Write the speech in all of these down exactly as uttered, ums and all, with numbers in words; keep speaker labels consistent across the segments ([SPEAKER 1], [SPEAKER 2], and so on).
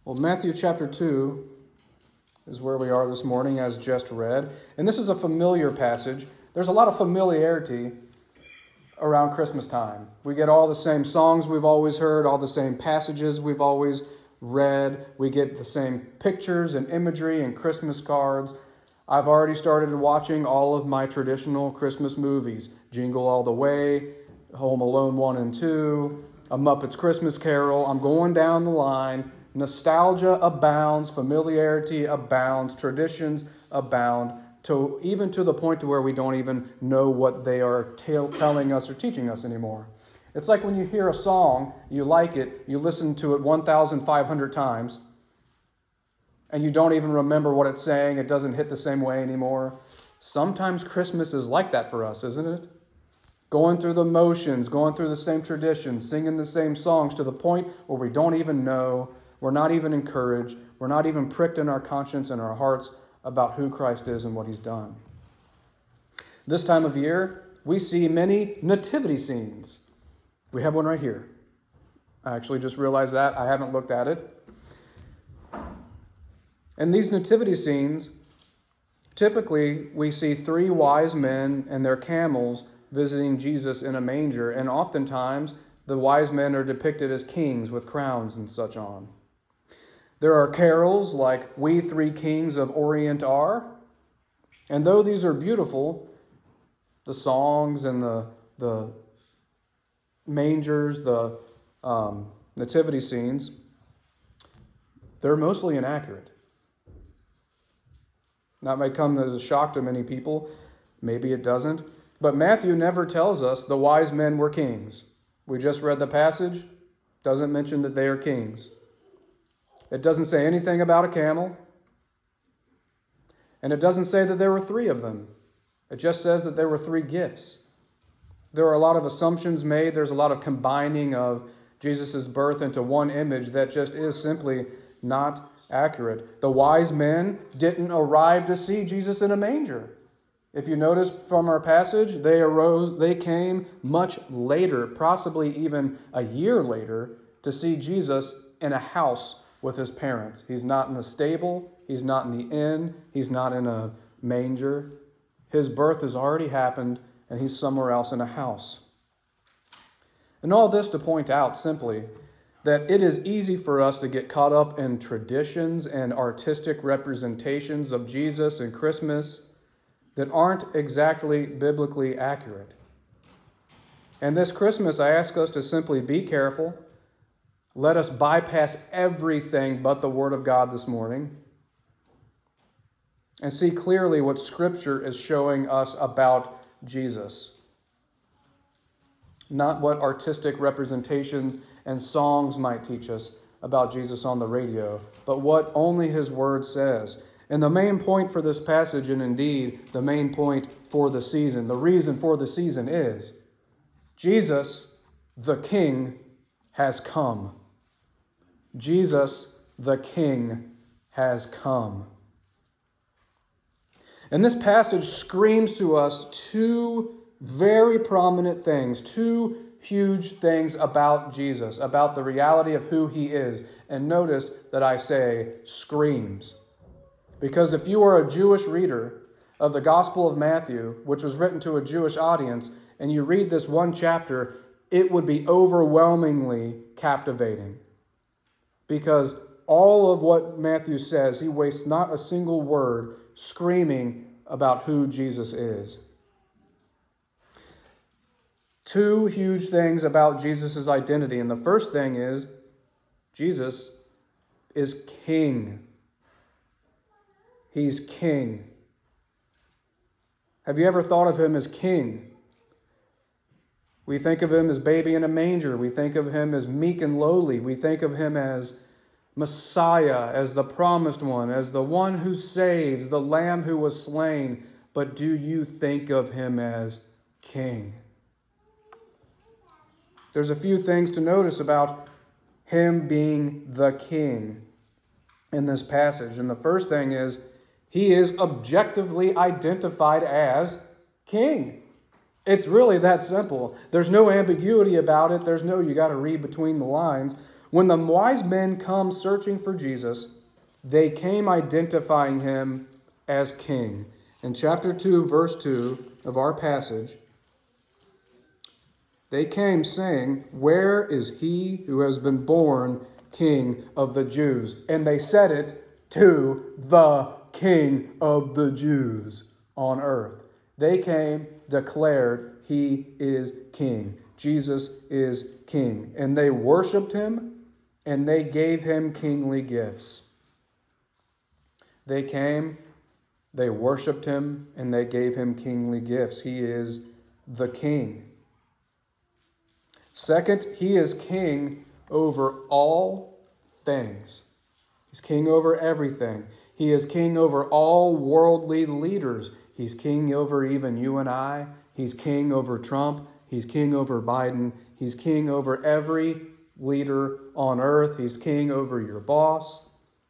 [SPEAKER 1] Well, Matthew chapter two is where we are this morning, as just read. And this is a familiar passage. There's a lot of familiarity around Christmas time. We get all the same songs we've always heard, all the same passages we've always read. We get the same pictures and imagery and Christmas cards. I've already started watching all of my traditional Christmas movies. Jingle All the Way, Home Alone one and two, A Muppet's Christmas Carol. I'm going down the line. Nostalgia abounds, familiarity abounds, traditions abound, to even to the point to where we don't even know what they are tell, telling us or teaching us anymore. It's like when you hear a song, you like it, you listen to it one thousand five hundred times, and you don't even remember what it's saying. It doesn't hit the same way anymore. Sometimes Christmas is like that for us, isn't it? Going through the motions, going through the same traditions, singing the same songs to the point where we don't even know. We're not even encouraged. We're not even pricked in our conscience and our hearts about who Christ is and what he's done. This time of year, we see many nativity scenes. We have one right here. I actually just realized that. I haven't looked at it. And these nativity scenes, typically we see three wise men and their camels visiting Jesus in a manger, and oftentimes the wise men are depicted as kings with crowns and such on. There are carols like We Three Kings of Orient Are. And though these are beautiful, the songs and the, the mangers, the um, nativity scenes, they're mostly inaccurate. That may come as a shock to many people. Maybe it doesn't. But Matthew never tells us the wise men were kings. We just read the passage. Doesn't mention that they are kings. It doesn't say anything about a camel. And it doesn't say that there were three of them. It just says that there were three gifts. There are a lot of assumptions made. There's a lot of combining of Jesus' birth into one image that just is simply not accurate. The wise men didn't arrive to see Jesus in a manger. If you notice from our passage, they arose, they came much later, possibly even a year later, to see Jesus in a house with his parents. He's not in the stable. He's not in the inn. He's not in a manger. His birth has already happened, and he's somewhere else in a house. And all this to point out simply that it is easy for us to get caught up in traditions and artistic representations of Jesus and Christmas that aren't exactly biblically accurate. And this Christmas, I ask us to simply be careful. Let us bypass everything but the Word of God this morning and see clearly what Scripture is showing us about Jesus. Not what artistic representations and songs might teach us about Jesus on the radio, but what only His Word says. And the main point for this passage, and indeed the main point for the season, the reason for the season is Jesus, the King, has come. Jesus, the King, has come. And this passage screams to us two very prominent things, two huge things about Jesus, about the reality of who he is. And notice that I say screams. Because if you are a Jewish reader of the Gospel of Matthew, which was written to a Jewish audience, and you read this one chapter, it would be overwhelmingly captivating. Because all of what Matthew says, he wastes not a single word screaming about who Jesus is. Two huge things about Jesus' identity. And the first thing is, Jesus is King. He's King. Have you ever thought of him as King? We think of him as baby in a manger. We think of him as meek and lowly. We think of him as Messiah, as the promised one, as the one who saves, the lamb who was slain. But do you think of him as King? There's a few things to notice about him being the King in this passage. And the first thing is, he is objectively identified as King. It's really that simple. There's no ambiguity about it. There's no, you got to read between the lines. When the wise men come searching for Jesus, they came identifying him as king. In chapter two, verse two of our passage, they came saying, "Where is he who has been born King of the Jews?" And they said it to the King of the Jews on earth. They came, declared he is king. Jesus is king. And they worshiped him, and they gave him kingly gifts. They came, they worshiped him, and they gave him kingly gifts. He is the king. Second, he is king over all things. He's king over everything. He is king over all worldly leaders. He's king over even you and I. He's king over Trump. He's king over Biden. He's king over every leader on earth. He's king over your boss.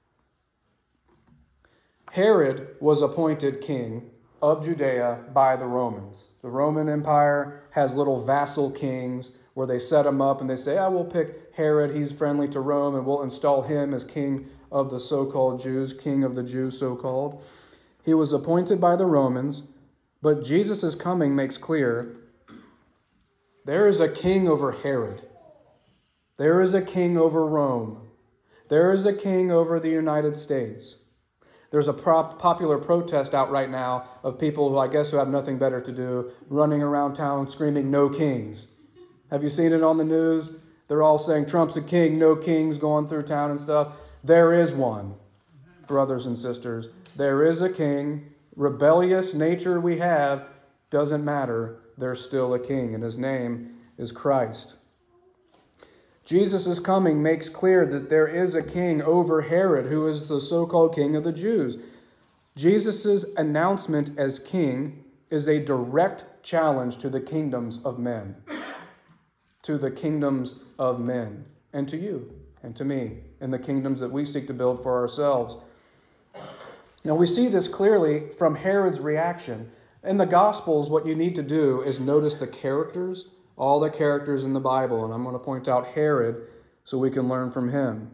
[SPEAKER 1] Herod was appointed king of Judea by the Romans. The Roman Empire has little vassal kings where they set him up and they say, I will pick Herod, he's friendly to Rome, and we'll install him as king of the so-called Jews, king of the Jews so-called. He was appointed by the Romans, but Jesus' coming makes clear there is a king over Herod. There is a king over Rome. There is a king over the United States. There's a prop, popular protest out right now of people who I guess who have nothing better to do, running around town screaming, "No kings." Have you seen it on the news? They're all saying Trump's a king, no kings, going through town and stuff. There is one, brothers and sisters. There is a king. Rebellious nature we have doesn't matter. There's still a king, and his name is Christ. Jesus' coming makes clear that there is a king over Herod, who is the so-called king of the Jews. Jesus' announcement as king is a direct challenge to the kingdoms of men. To the kingdoms of men, and to you, and to me, and the kingdoms that we seek to build for ourselves. Now we see this clearly from Herod's reaction. In the Gospels, what you need to do is notice the characters, all the characters in the Bible, and I'm going to point out Herod so we can learn from him.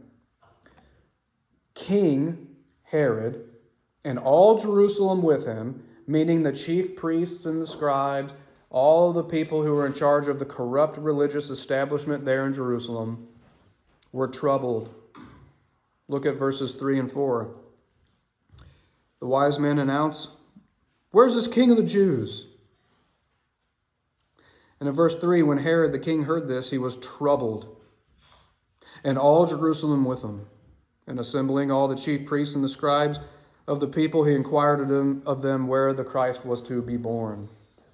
[SPEAKER 1] King Herod, and all Jerusalem with him, meaning the chief priests and the scribes, all the people who were in charge of the corrupt religious establishment there in Jerusalem, were troubled. Look at verses three and four. The wise men announce, "Where's this king of the Jews?" And in verse three, when Herod the king heard this, he was troubled, and all Jerusalem with him. And assembling all the chief priests and the scribes of the people, he inquired of them, of them where the Christ was to be born.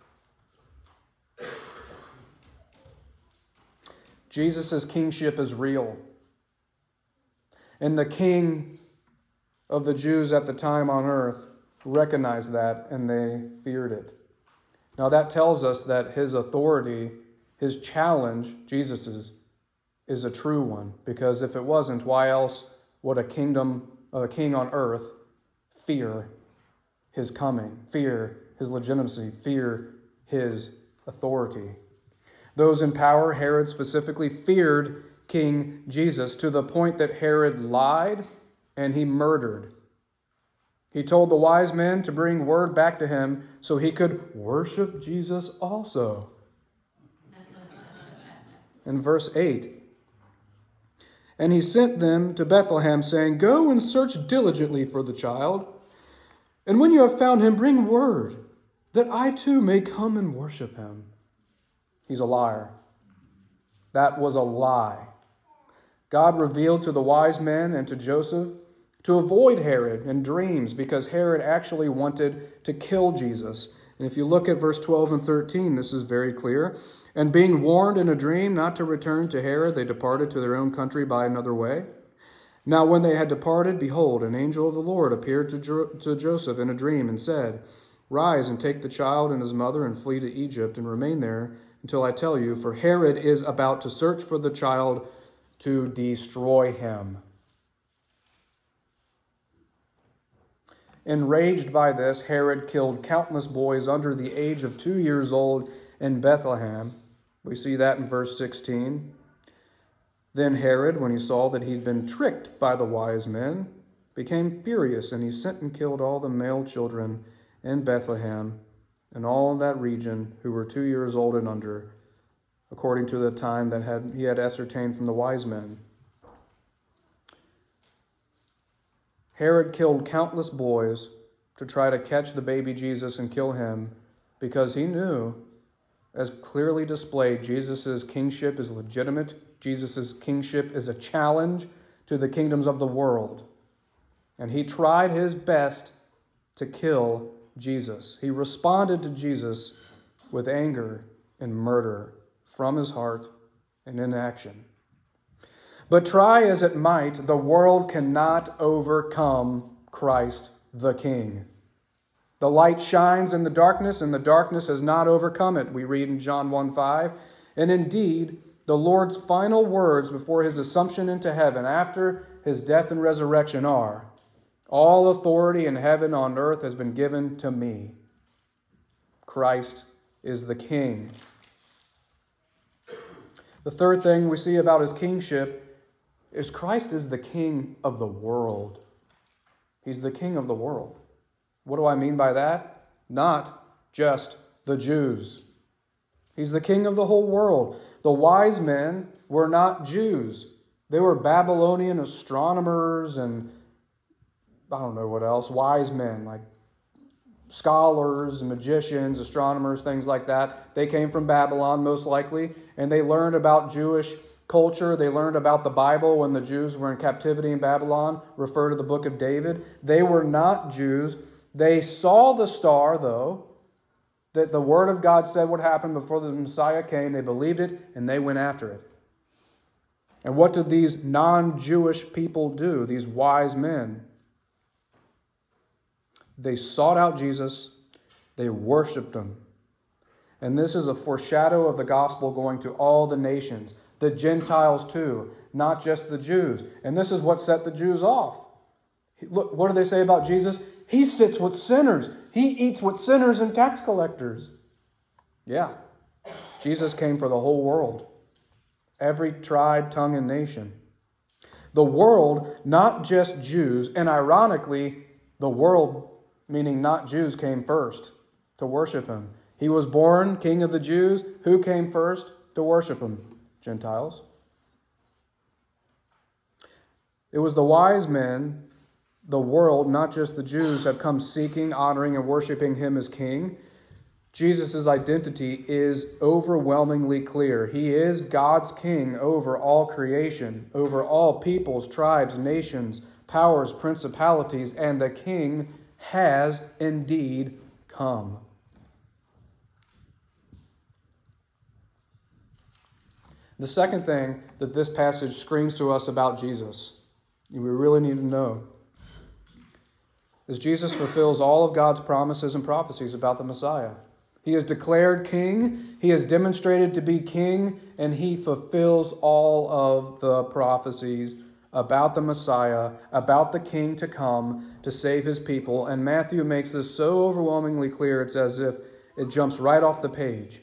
[SPEAKER 1] Jesus' kingship is real. And the king of the Jews at the time on earth recognized that, and they feared it. Now that tells us that his authority, his challenge, Jesus's, is a true one. Because if it wasn't, why else would a kingdom, a king on earth fear his coming, fear his legitimacy, fear his authority? Those in power, Herod specifically, feared King Jesus to the point that Herod lied and he murdered. He told the wise men to bring word back to him so he could worship Jesus also. In verse eight, and he sent them to Bethlehem, saying, "Go and search diligently for the child, and when you have found him, bring word, that I too may come and worship him." He's a liar. That was a lie. God revealed to the wise men and to Joseph to avoid Herod in dreams, because Herod actually wanted to kill Jesus. And if you look at verse twelve and thirteen, this is very clear. And being warned in a dream not to return to Herod, they departed to their own country by another way. Now when they had departed, behold, an angel of the Lord appeared to, jo- to Joseph in a dream and said, "Rise and take the child and his mother and flee to Egypt and remain there until I tell you, for Herod is about to search for the child to destroy him." Enraged by this, Herod killed countless boys under the age of two years old in Bethlehem. We see that in verse sixteen. Then Herod, when he saw that he'd been tricked by the wise men, became furious, and he sent and killed all the male children in Bethlehem and all that region who were two years old and under, according to the time that had, he had ascertained from the wise men. Herod killed countless boys to try to catch the baby Jesus and kill him, because he knew, as clearly displayed, Jesus' kingship is legitimate. Jesus' kingship is a challenge to the kingdoms of the world. And he tried his best to kill Jesus. He responded to Jesus with anger and murder from his heart and in action. But try as it might, the world cannot overcome Christ the King. The light shines in the darkness, and the darkness has not overcome it, we read in John one five. And indeed, the Lord's final words before his assumption into heaven after his death and resurrection are, "All authority in heaven and on earth has been given to me." Christ is the King. The third thing we see about his kingship is Christ is the King of the world. He's the King of the world. What do I mean by that? Not just the Jews. He's the King of the whole world. The wise men were not Jews. They were Babylonian astronomers and I don't know what else, wise men, like scholars, magicians, astronomers, things like that. They came from Babylon, most likely, and they learned about Jewish culture. They learned about the Bible when the Jews were in captivity in Babylon. Refer to the book of David. They were not Jews. They saw the star, though, that the Word of God said would happen before the Messiah came. They believed it, and they went after it. And what did these non-Jewish people do, these wise men? They sought out Jesus. They worshiped him. And this is a foreshadow of the gospel going to all the nations, the Gentiles too, not just the Jews. And this is what set the Jews off. Look, what do they say about Jesus? He sits with sinners. He eats with sinners and tax collectors. Yeah, Jesus came for the whole world. Every tribe, tongue, and nation. The world, not just Jews, and ironically, the world, meaning not Jews, came first to worship him. He was born King of the Jews. Who came first to worship him? Gentiles. It was the wise men, the world, not just the Jews, have come seeking, honoring, and worshiping him as king. Jesus' identity is overwhelmingly clear. He is God's king over all creation, over all peoples, tribes, nations, powers, principalities, and the king has indeed come. The second thing that this passage screams to us about Jesus, we really need to know, is Jesus fulfills all of God's promises and prophecies about the Messiah. He is declared king, he is demonstrated to be king, and he fulfills all of the prophecies about the Messiah, about the king to come to save his people. And Matthew makes this so overwhelmingly clear, it's as if it jumps right off the page.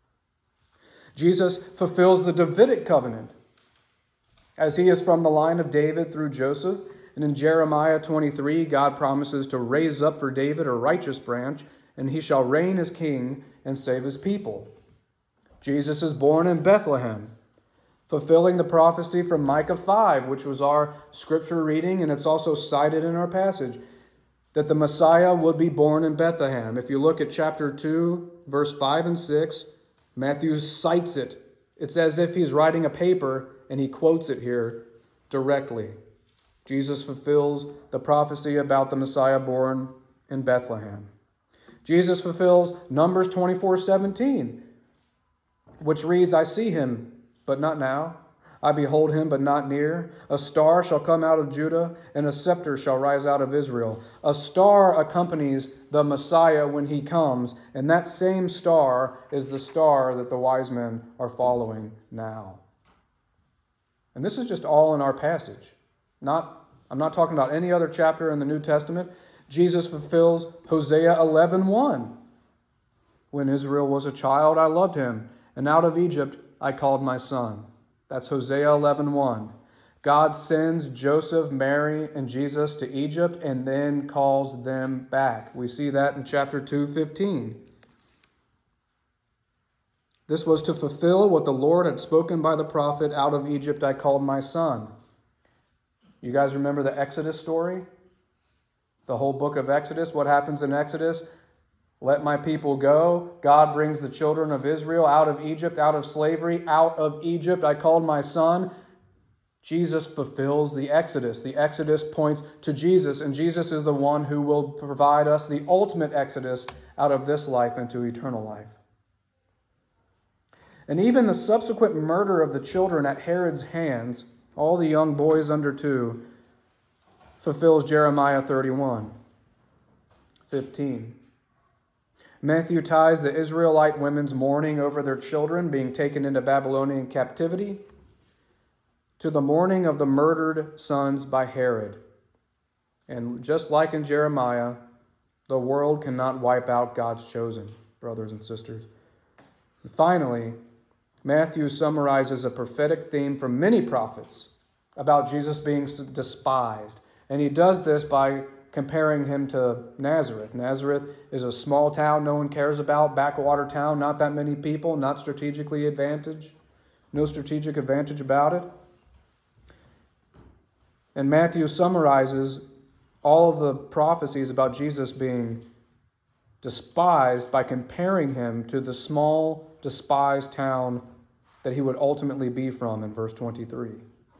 [SPEAKER 1] Jesus fulfills the Davidic covenant, as he is from the line of David through Joseph. And in Jeremiah twenty-three, God promises to raise up for David a righteous branch, and he shall reign as king and save his people. Jesus is born in Bethlehem, fulfilling the prophecy from Micah five, which was our scripture reading, and it's also cited in our passage, that the Messiah would be born in Bethlehem. If you look at chapter two, verse five and six, Matthew cites it. It's as if he's writing a paper and he quotes it here directly. Jesus fulfills the prophecy about the Messiah born in Bethlehem. Jesus fulfills Numbers twenty-four seventeen, which reads, I see him, but not now. I behold him, but not near. A star shall come out of Judah, and a scepter shall rise out of Israel. A star accompanies the Messiah when he comes, and that same star is the star that the wise men are following now. And this is just all in our passage. Not, I'm not talking about any other chapter in the New Testament. Jesus fulfills Hosea eleven one. When Israel was a child, I loved him, and out of Egypt I called my son. That's Hosea eleven one. God sends Joseph, Mary, and Jesus to Egypt and then calls them back. We see that in chapter two fifteen. This was to fulfill what the Lord had spoken by the prophet, "Out of Egypt I called my son." You guys remember the Exodus story? The whole book of Exodus. What happens in Exodus? Let my people go. God brings the children of Israel out of Egypt, out of slavery, out of Egypt. I called my son. Jesus fulfills the Exodus. The Exodus points to Jesus, and Jesus is the one who will provide us the ultimate Exodus out of this life into eternal life. And even the subsequent murder of the children at Herod's hands, all the young boys under two, fulfills Jeremiah thirty-one fifteen. Matthew ties the Israelite women's mourning over their children being taken into Babylonian captivity to the mourning of the murdered sons by Herod. And just like in Jeremiah, the world cannot wipe out God's chosen, brothers and sisters. And finally, Matthew summarizes a prophetic theme from many prophets about Jesus being despised. And he does this by comparing him to Nazareth. Nazareth is a small town no one cares about, backwater town, not that many people, not strategically advantaged, no strategic advantage about it. And Matthew summarizes all of the prophecies about Jesus being despised by comparing him to the small, despised town that he would ultimately be from in verse twenty-three.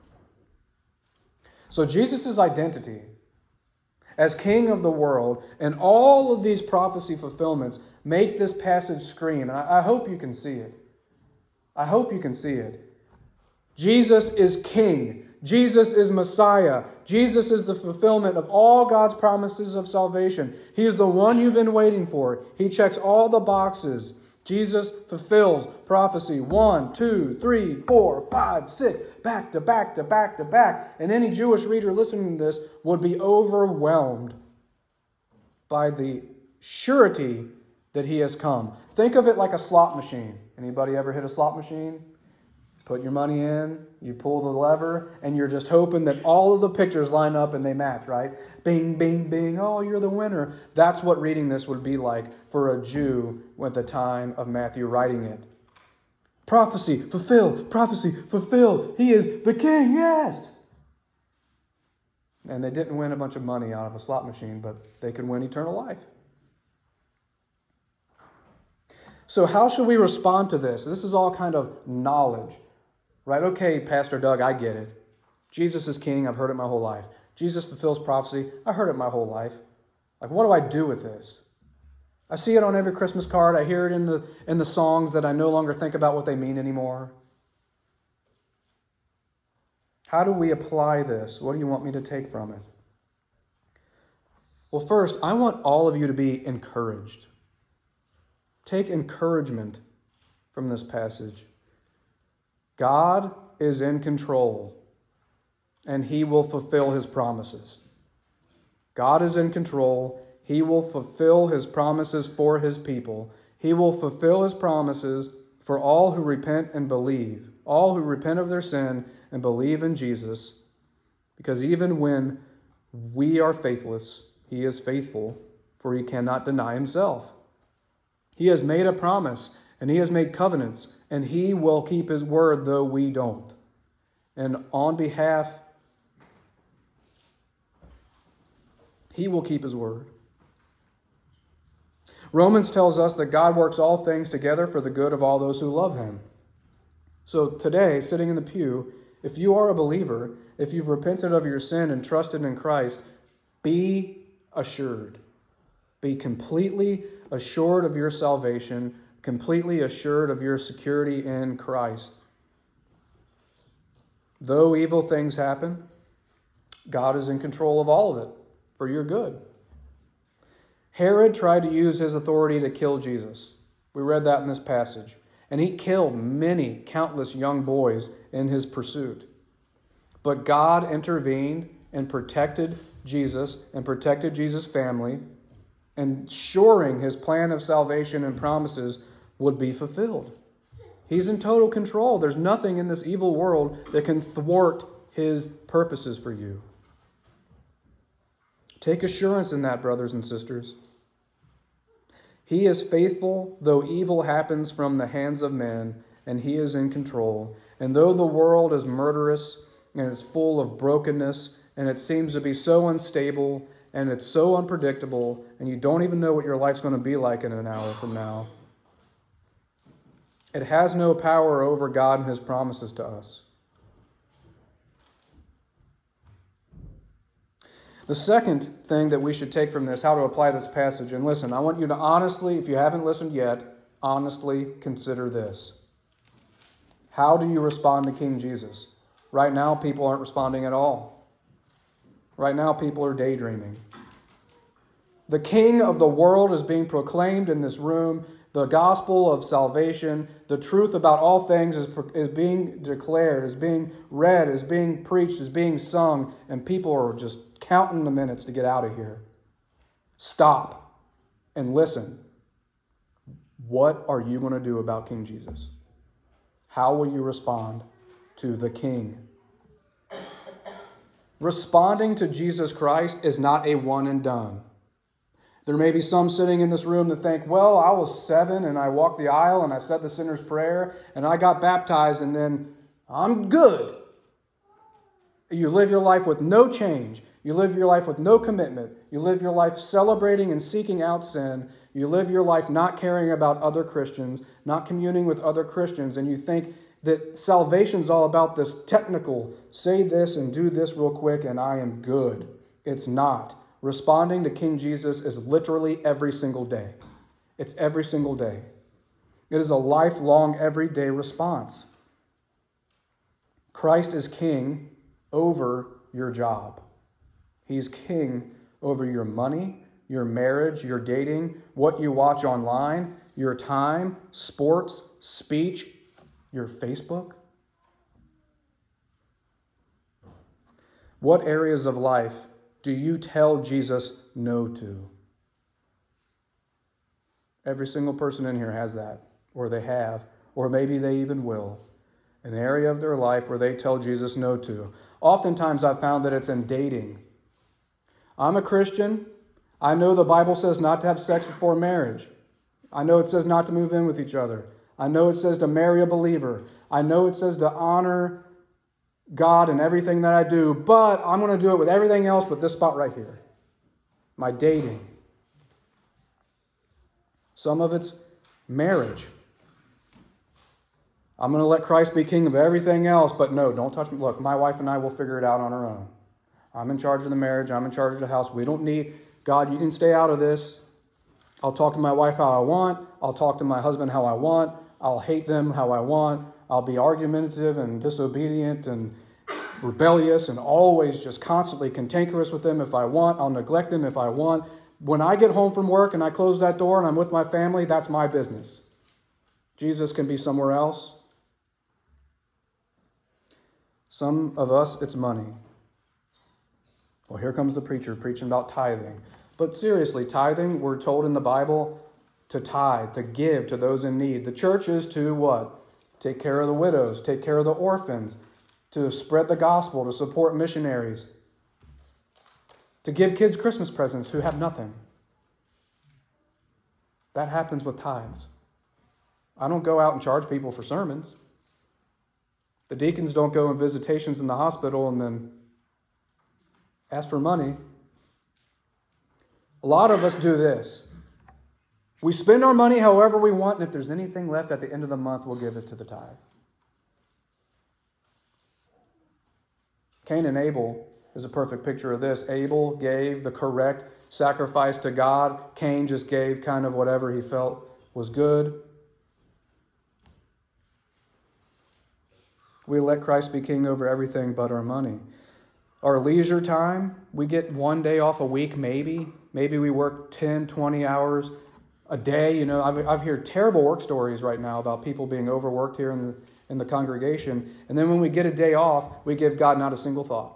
[SPEAKER 1] So Jesus' identity as King of the world and all of these prophecy fulfillments make this passage scream. And I, I hope you can see it. I hope you can see it. Jesus is King. Jesus is Messiah. Jesus is the fulfillment of all God's promises of salvation. He is the one you've been waiting for. He checks all the boxes. Jesus fulfills prophecy one, two, three, four, five, six, back to back to back to back. And any Jewish reader listening to this would be overwhelmed by the surety that he has come. Think of it like a slot machine. Anybody ever hit a slot machine? Put your money in, you pull the lever, and you're just hoping that all of the pictures line up and they match, right? Bing, bing, bing, oh, you're the winner. That's what reading this would be like for a Jew at the time of Matthew writing it. Prophecy, fulfill, prophecy, fulfill. He is the king, yes. And they didn't win a bunch of money out of a slot machine, but they could win eternal life. So how should we respond to this? This is all kind of knowledge. Right? Okay, Pastor Doug, I get it. Jesus is king. I've heard it my whole life. Jesus fulfills prophecy. I heard it my whole life. Like, what do I do with this? I see it on every Christmas card. I hear it in the in the songs that I no longer think about what they mean anymore. How do we apply this? What do you want me to take from it? Well, first, I want all of you to be encouraged. Take encouragement from this passage. God is in control, and he will fulfill his promises. God is in control. He will fulfill his promises for his people. He will fulfill his promises for all who repent and believe, all who repent of their sin and believe in Jesus, because even when we are faithless, he is faithful, for he cannot deny himself. He has made a promise, and he has made covenants, and he will keep his word, though we don't. And on behalf, he will keep his word. Romans tells us that God works all things together for the good of all those who love him. So today, sitting in the pew, if you are a believer, if you've repented of your sin and trusted in Christ, be assured. Be completely assured of your salvation, completely assured of your security in Christ. Though evil things happen, God is in control of all of it for your good. Herod tried to use his authority to kill Jesus. We read that in this passage. And he killed many, countless young boys in his pursuit. But God intervened and protected Jesus and protected Jesus' family, ensuring his plan of salvation and promises would be fulfilled. He's in total control. There's nothing in this evil world that can thwart his purposes for you. Take assurance in that, brothers and sisters. He is faithful, though evil happens from the hands of men, and he is in control. And though the world is murderous and it's full of brokenness, and it seems to be so unstable, and it's so unpredictable, and you don't even know what your life's going to be like in an hour from now, it has no power over God and his promises to us. The second thing that we should take from this, how to apply this passage, and listen, I want you to honestly, if you haven't listened yet, honestly consider this. How do you respond to King Jesus? Right now, people aren't responding at all. Right now, people are daydreaming. The King of the world is being proclaimed in this room. The gospel of salvation, the truth about all things is, is being declared, is being read, is being preached, is being sung, and people are just counting the minutes to get out of here. Stop and listen. What are you going to do about King Jesus? How will you respond to the King? Responding to Jesus Christ is not a one and done. There may be some sitting in this room that think, well, I was seven and I walked the aisle and I said the sinner's prayer and I got baptized and then I'm good. You live your life with no change. You live your life with no commitment. You live your life celebrating and seeking out sin. You live your life not caring about other Christians, not communing with other Christians, and you think that salvation is all about this technical, say this and do this real quick and I am good. It's not. Responding to King Jesus is literally every single day. It's every single day. It is a lifelong, everyday response. Christ is king over your job. He's king over your money, your marriage, your dating, what you watch online, your time, sports, speech, your Facebook. What areas of life do you tell Jesus no to? Every single person in here has that, or they have, or maybe they even will. An area of their life where they tell Jesus no to. Oftentimes I've found that it's in dating. I'm a Christian. I know the Bible says not to have sex before marriage. I know it says not to move in with each other. I know it says to marry a believer. I know it says to honor God in everything that I do, but I'm going to do it with everything else but this spot right here. My dating. Some of it's marriage. I'm going to let Christ be king of everything else, but no, don't touch me. Look, my wife and I will figure it out on our own. I'm in charge of the marriage. I'm in charge of the house. We don't need, God, you can stay out of this. I'll talk to my wife how I want. I'll talk to my husband how I want. I'll hate them how I want. I'll be argumentative and disobedient and rebellious and always just constantly cantankerous with them if I want. I'll neglect them if I want. When I get home from work and I close that door and I'm with my family, that's my business. Jesus can be somewhere else. Some of us, it's money. Well, here comes the preacher preaching about tithing. But seriously, tithing, we're told in the Bible to tithe, to give to those in need. The church is to what? Take care of the widows, take care of the orphans, to spread the gospel, to support missionaries, to give kids Christmas presents who have nothing. That happens with tithes. I don't go out and charge people for sermons. The deacons don't go on visitations in the hospital and then ask for money. A lot of us do this. We spend our money however we want, and if there's anything left at the end of the month, we'll give it to the tithe. Cain and Abel is a perfect picture of this. Abel gave the correct sacrifice to God. Cain just gave kind of whatever he felt was good. We let Christ be king over everything but our money. Our leisure time, we get one day off a week, maybe. Maybe we work ten, twenty hours a day. You know, I've, I've heard terrible work stories right now about people being overworked here in the, in the congregation. And then when we get a day off, we give God not a single thought.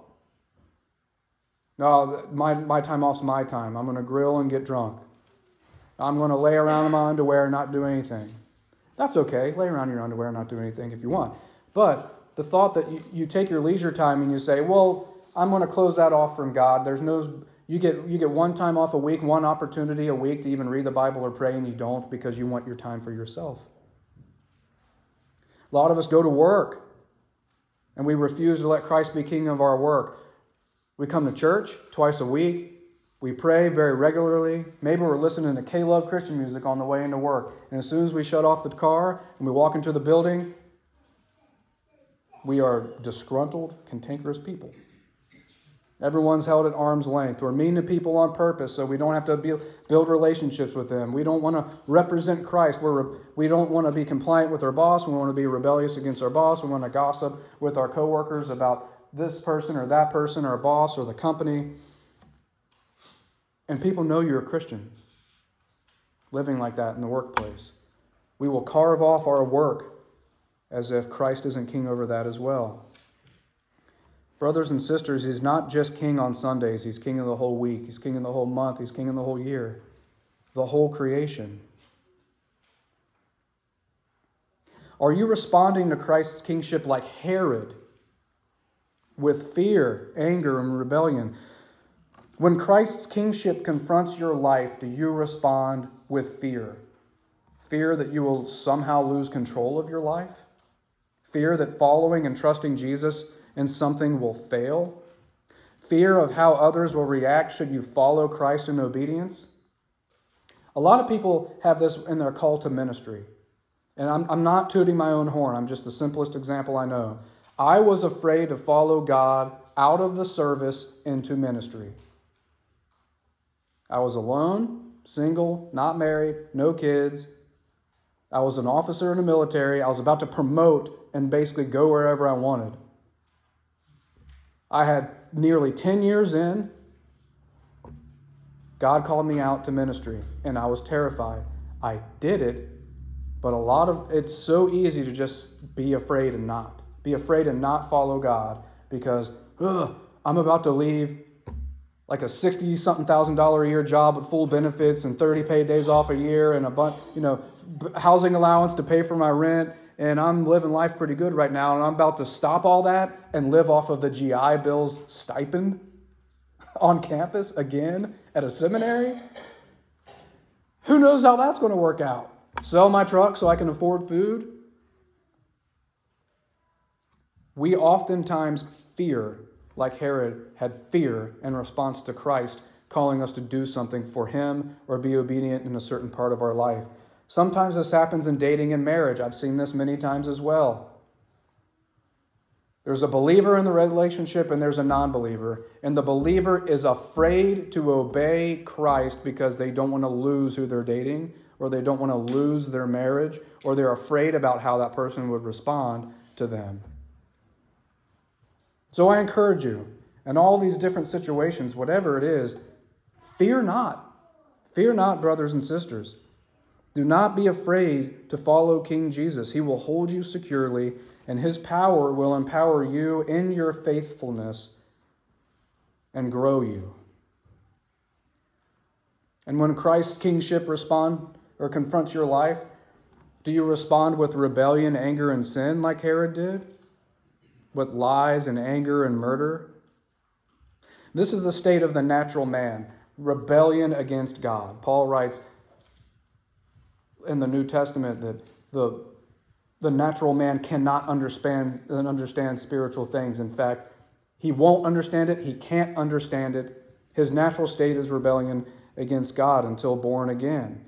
[SPEAKER 1] No, my, my time off's my time. I'm going to grill and get drunk. I'm going to lay around in my underwear and not do anything. That's okay. Lay around in your underwear and not do anything if you want. But the thought that you, you take your leisure time and you say, well, I'm going to close that off from God. There's no, you get you get one time off a week, one opportunity a week to even read the Bible or pray, and you don't because you want your time for yourself. A lot of us go to work and we refuse to let Christ be king of our work. We come to church twice a week. We pray very regularly. Maybe we're listening to K-Love Christian music on the way into work. And as soon as we shut off the car and we walk into the building, we are disgruntled, cantankerous people. Everyone's held at arm's length. We're mean to people on purpose so we don't have to build relationships with them. We don't want to represent Christ. We're, we don't want to be compliant with our boss. We want to be rebellious against our boss. We want to gossip with our coworkers about this person or that person or a boss or the company. And people know you're a Christian, living like that in the workplace. We will carve off our work as if Christ isn't king over that as well. Brothers and sisters, he's not just king on Sundays. He's king of the whole week. He's king of the whole month. He's king of the whole year, the whole creation. Are you responding to Christ's kingship like Herod, with fear, anger, and rebellion? When Christ's kingship confronts your life, do you respond with fear? Fear that you will somehow lose control of your life? Fear that following and trusting Jesus in something will fail? Fear of how others will react should you follow Christ in obedience? A lot of people have this in their call to ministry. And I'm, I'm not tooting my own horn. I'm just the simplest example I know. I was afraid to follow God out of the service into ministry. I was alone, single, not married, no kids. I was an officer in the military. I was about to promote and basically go wherever I wanted. I had nearly ten years in. God called me out to ministry, and I was terrified. I did it, but a lot of it's so easy to just be afraid and not. Be afraid and not follow God because ugh, I'm about to leave like a sixty-something thousand dollar a year job with full benefits and thirty paid days off a year and a bunch, you know, housing allowance to pay for my rent. And I'm living life pretty good right now. And I'm about to stop all that and live off of the G I Bill's stipend on campus again at a seminary. Who knows how that's going to work out? Sell my truck so I can afford food? We oftentimes fear, like Herod had fear in response to Christ calling us to do something for him or be obedient in a certain part of our life. Sometimes this happens in dating and marriage. I've seen this many times as well. There's a believer in the relationship and there's a non-believer. And the believer is afraid to obey Christ because they don't want to lose who they're dating, or they don't want to lose their marriage, or they're afraid about how that person would respond to them. So I encourage you, in all these different situations, whatever it is, fear not. Fear not, brothers and sisters. Do not be afraid to follow King Jesus. He will hold you securely, and his power will empower you in your faithfulness and grow you. And when Christ's kingship respond or confronts your life, do you respond with rebellion, anger, and sin like Herod did? With lies and anger and murder? This is the state of the natural man, rebellion against God. Paul writes in the New Testament that the, the natural man cannot understand, understand spiritual things. In fact, he won't understand it. He can't understand it. His natural state is rebellion against God until born again.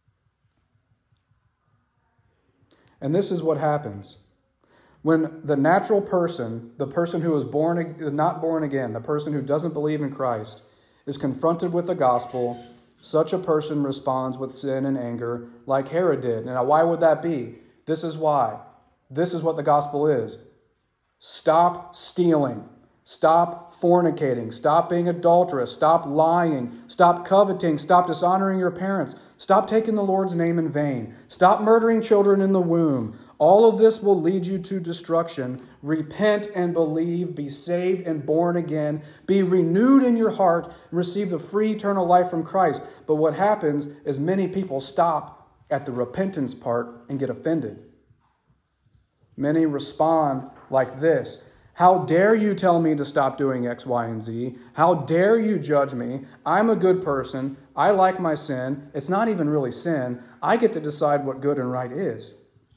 [SPEAKER 1] And this is what happens. When the natural person, the person who is born, not born again, the person who doesn't believe in Christ, is confronted with the gospel, such a person responds with sin and anger like Herod did. Now, why would that be? This is why. This is what the gospel is. Stop stealing. Stop fornicating. Stop being adulterous. Stop lying. Stop coveting. Stop dishonoring your parents. Stop taking the Lord's name in vain. Stop murdering children in the womb. All of this will lead you to destruction. Repent and believe. Be saved and born again. Be renewed in your heart and receive the free eternal life from Christ. But what happens is many people stop at the repentance part and get offended. Many respond like this: how dare you tell me to stop doing X, Y, and Z? How dare you judge me? I'm a good person. I like my sin. It's not even really sin. I get to decide what good and right is.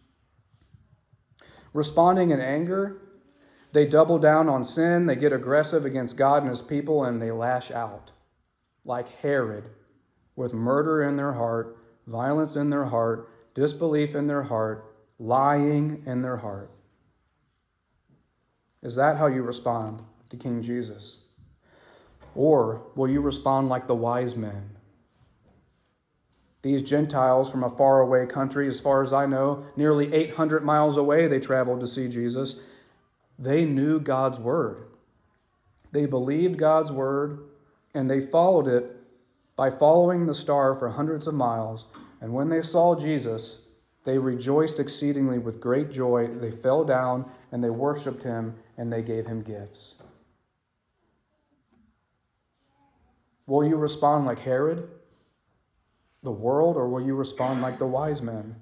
[SPEAKER 1] Responding in anger, they double down on sin. They get aggressive against God and his people, and they lash out like Herod, with murder in their heart, violence in their heart, disbelief in their heart, lying in their heart. Is that how you respond to King Jesus? Or will you respond like the wise men? These Gentiles from a faraway country, as far as I know, nearly eight hundred miles away, they traveled to see Jesus. They knew God's word. They believed God's word, and they followed it by following the star for hundreds of miles. And when they saw Jesus, they rejoiced exceedingly with great joy. They fell down and they worshiped him and they gave him gifts. Will you respond like Herod, the world, or will you respond like the wise men?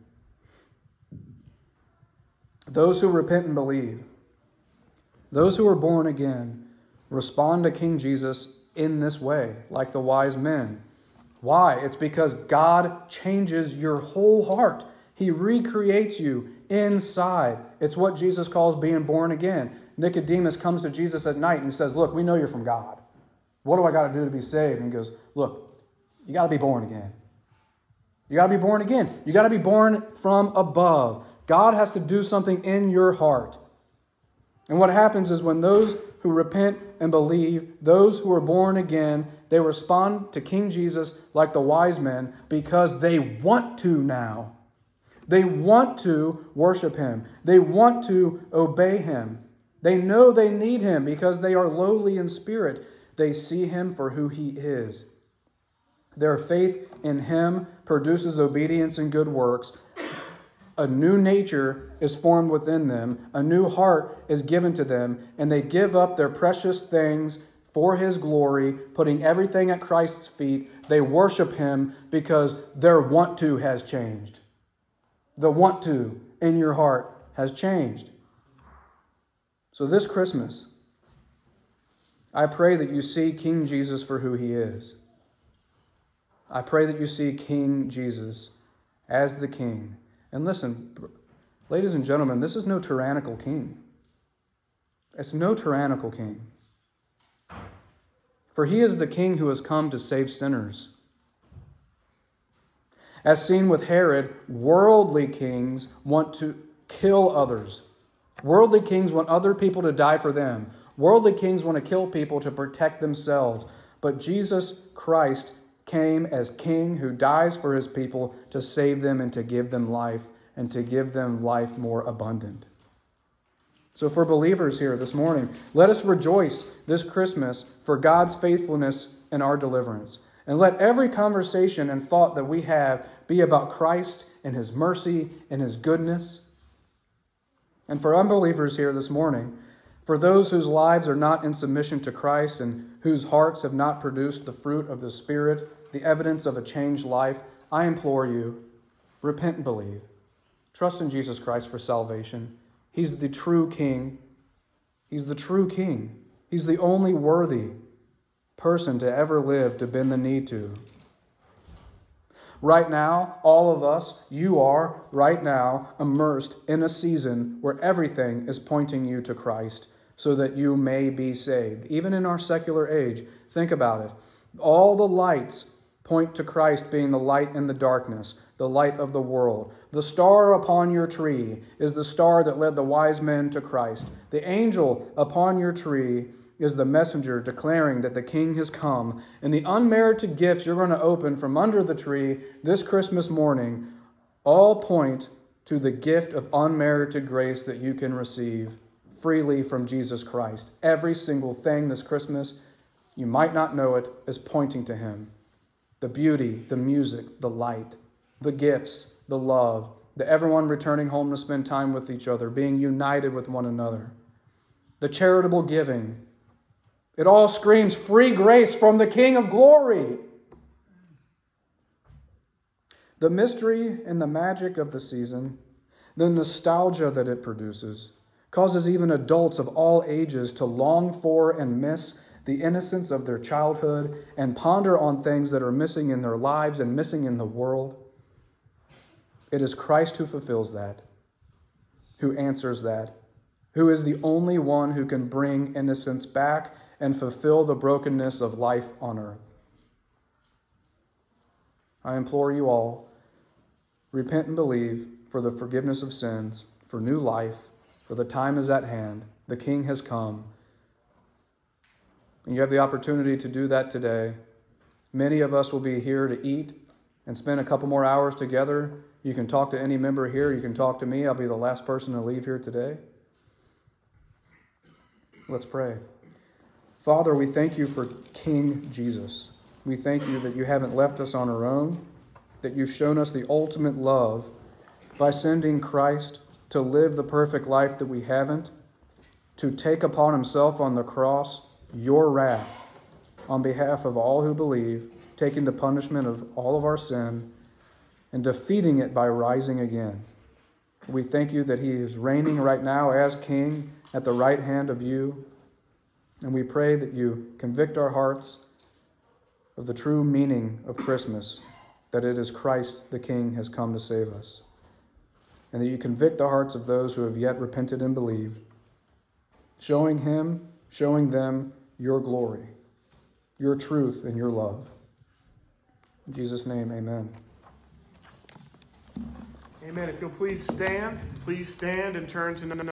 [SPEAKER 1] Those who repent and believe, those who are born again, respond to King Jesus in this way, like the wise men. Why? It's because God changes your whole heart. He recreates you inside. It's what Jesus calls being born again. Nicodemus comes to Jesus at night and he says, look, we know you're from God. What do I got to do to be saved? And he goes, look, you got to be born again. You got to be born again. You got to be born from above. God has to do something in your heart. And what happens is when those who repent and believe, those who are born again, they respond to King Jesus like the wise men because they want to now. They want to worship him. They want to obey him. They know they need him because they are lowly in spirit. They see him for who he is. Their faith in him produces obedience and good works. A new nature is formed within them. A new heart is given to them. And they give up their precious things for his glory, putting everything at Christ's feet. They worship him because their want to has changed. The want to in your heart has changed. So this Christmas, I pray that you see King Jesus for who he is. I pray that you see King Jesus as the King. And listen, ladies and gentlemen, this is no tyrannical king. It's no tyrannical king. For he is the King who has come to save sinners. As seen with Herod, worldly kings want to kill others. Worldly kings want other people to die for them. Worldly kings want to kill people to protect themselves. But Jesus Christ came as King who dies for his people to save them and to give them life, and to give them life more abundant. So for believers here this morning, let us rejoice this Christmas for God's faithfulness and our deliverance. And let every conversation and thought that we have be about Christ and his mercy and his goodness. And for unbelievers here this morning, for those whose lives are not in submission to Christ and whose hearts have not produced the fruit of the Spirit, the evidence of a changed life, I implore you, repent and believe. Trust in Jesus Christ for salvation. He's the true King. He's the true King. He's the only worthy person to ever live to bend the knee to. Right now, all of us, you are, right now, immersed in a season where everything is pointing you to Christ so that you may be saved. Even in our secular age, think about it. All the lights point to Christ being the light in the darkness, the light of the world. The star upon your tree is the star that led the wise men to Christ. The angel upon your tree is the messenger declaring that the King has come. And the unmerited gifts you're going to open from under the tree this Christmas morning all point to the gift of unmerited grace that you can receive freely from Jesus Christ. Every single thing this Christmas, you might not know it, is pointing to him. The beauty, the music, the light, the gifts, the love, the everyone returning home to spend time with each other, being united with one another, the charitable giving. It all screams free grace from the King of glory. The mystery and the magic of the season, the nostalgia that it produces, causes even adults of all ages to long for and miss the innocence of their childhood and ponder on things that are missing in their lives and missing in the world. It is Christ who fulfills that, who answers that, who is the only one who can bring innocence back and fulfill the brokenness of life on earth. I implore you all, repent and believe for the forgiveness of sins, for new life, for the time is at hand, the King has come. And you have the opportunity to do that today. Many of us will be here to eat and spend a couple more hours together. You can talk to any member here. You can talk to me. I'll be the last person to leave here today. Let's pray. Father, we thank you for King Jesus. We thank you that you haven't left us on our own, that you've shown us the ultimate love by sending Christ to live the perfect life that we haven't, to take upon himself on the cross your wrath on behalf of all who believe, taking the punishment of all of our sin and defeating it by rising again. We thank you that he is reigning right now as King at the right hand of you, and we pray that you convict our hearts of the true meaning of Christmas, that it is Christ the King has come to save us, and that you convict the hearts of those who have yet repented and believed, showing him, showing them your glory, your truth, and your love. In Jesus' name, amen.
[SPEAKER 2] Amen. If you'll please stand, please stand and turn to